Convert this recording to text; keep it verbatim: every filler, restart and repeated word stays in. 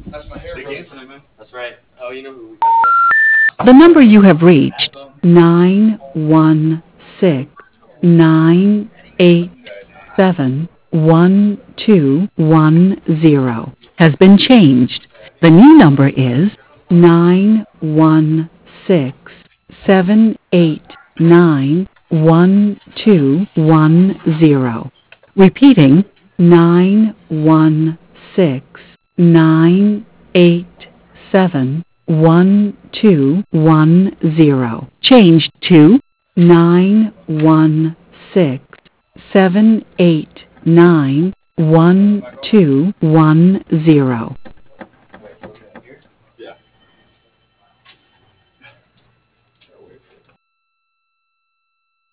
That's right. Oh, you know who we The number you have reached, nine one six nine eight seven one two one zero, has been changed. The new number is nine one six seven eight nine one two one zero. Repeating, nine one six nine eight seven one two one zero. Changed to nine one six seven eight nine one two one zero.